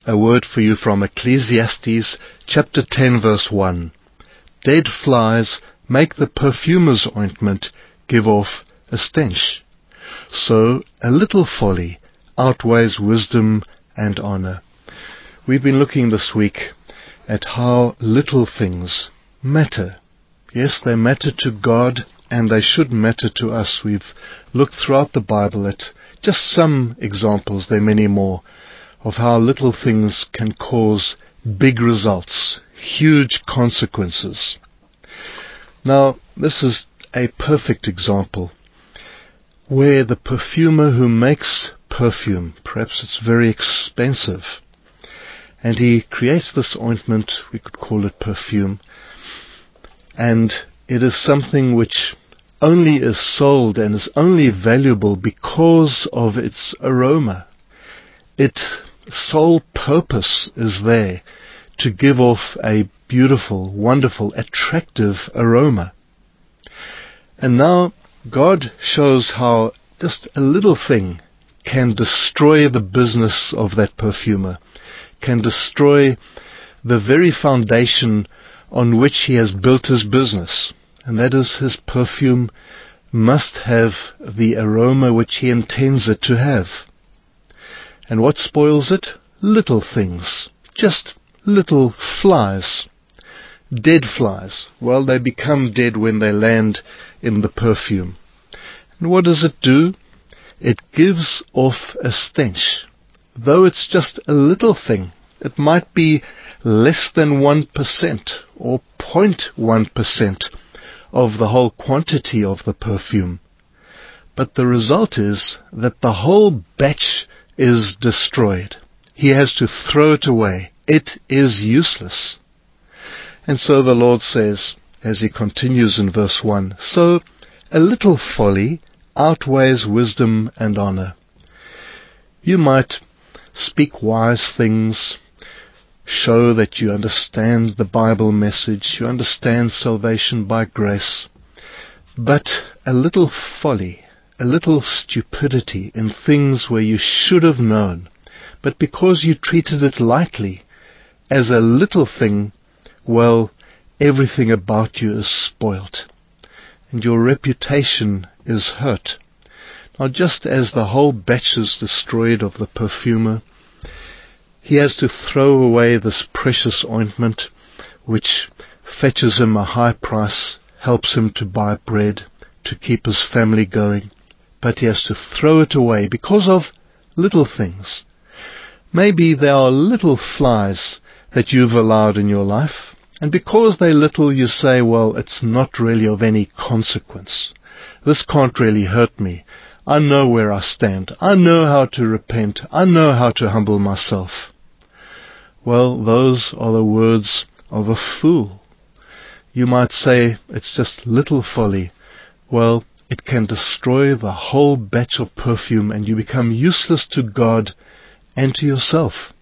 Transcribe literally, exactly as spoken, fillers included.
A word for you from Ecclesiastes chapter ten verse one. Dead flies make the perfumer's ointment give off a stench. So a little folly outweighs wisdom and honor. We've been looking this week at how little things matter. Yes, they matter to God and they should matter to us. We've looked throughout the Bible at just some examples, there are many more, of how little things can cause big results, huge consequences. Now, this is a perfect example where the perfumer who makes perfume, perhaps it's very expensive, and he creates this ointment, we could call it perfume, and it is something which only is sold and is only valuable because of its aroma. Its sole purpose is there to give off a beautiful, wonderful, attractive aroma. And now God shows how just a little thing can destroy the business of that perfumer, can destroy the very foundation on which he has built his business. And that is, his perfume must have the aroma which he intends it to have. And what spoils it? Little things. Just little flies. Dead flies. Well, they become dead when they land in the perfume. And what does it do? It gives off a stench. Though it's just a little thing, it might be less than one percent or zero point one percent of the whole quantity of the perfume. But the result is that the whole batch is destroyed. He has to throw it away. It is useless. And so the Lord says, as he continues in verse one, so a little folly outweighs wisdom and honor. You might speak wise things, show that you understand the Bible message, you understand salvation by grace, but a little folly, a little stupidity in things where you should have known, but because you treated it lightly, as a little thing, well, everything about you is spoilt, and your reputation is hurt. Now, just as the whole batch is destroyed of the perfumer, he has to throw away this precious ointment, which fetches him a high price, helps him to buy bread, to keep his family going, but he has to throw it away because of little things. Maybe there are little flies that you've allowed in your life, and because they're little you say, well, it's not really of any consequence. This can't really hurt me. I know where I stand. I know how to repent. I know how to humble myself. Well, those are the words of a fool. You might say it's just little folly. Well, it can destroy the whole batch of perfume and you become useless to God and to yourself.